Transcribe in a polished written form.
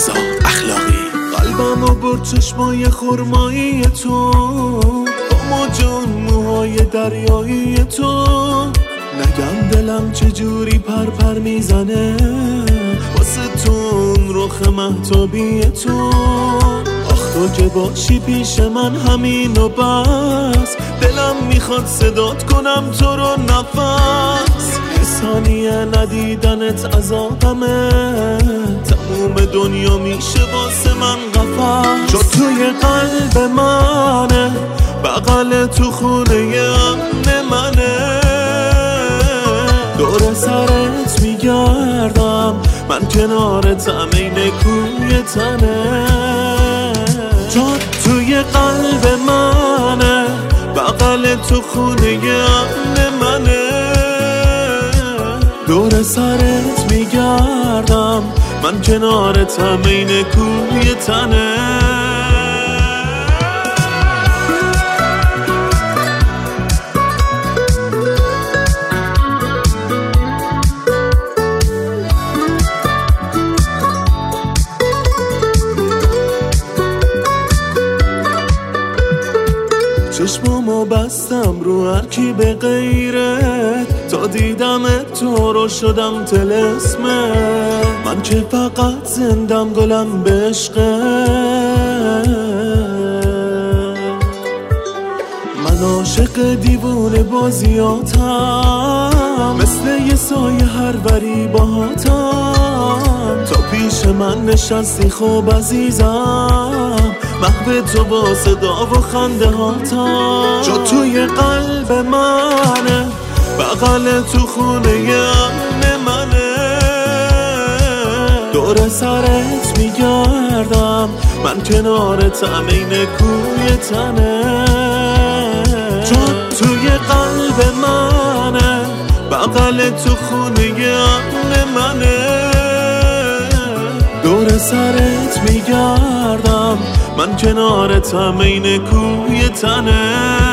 رضا اخلاقی. قلبمو برد چشمای خرمایی تو، با موج اون موهای دریایی تو. نگم دلم چجوری پرپر میزنه واسه تون رخ مهتابی تو. آخ تو که باشی پیش من همینو بس، دلم میخواد صدات کنم تو رو نفس. یه ثانیه ندیدنت عذابمه، تموم دنیا میشه واسه من قفس. چون توی قلب منه، بغل تو خونه امن منه. دور سرت میگردم من، کنارتم این کوی تنه. چون توی قلب منه، بغل تو خونه امن منه. دور سرت میگردم من، کنارتم این کوی تنه. چشمامو بستم رو هر کی به غیرت، تا دیدم تو رو شدم طلسمه. من که فقط زندم گلم به عشقت. من عاشق دیوونه بازیاتم، مثل یه سایه هر بری باهاتم. تا پیش من نشستی خوب عزیزم، محو تو با صدا و خنده هاتم. جا توی قلب منه، بغل تو خونه امن منه. دور سرت میگردم من، کنارتم این کوی تنه. جا توی قلب منه، بغل تو خونه امن منه. دور سرت میگردم من، کنارتم این کوی تنه.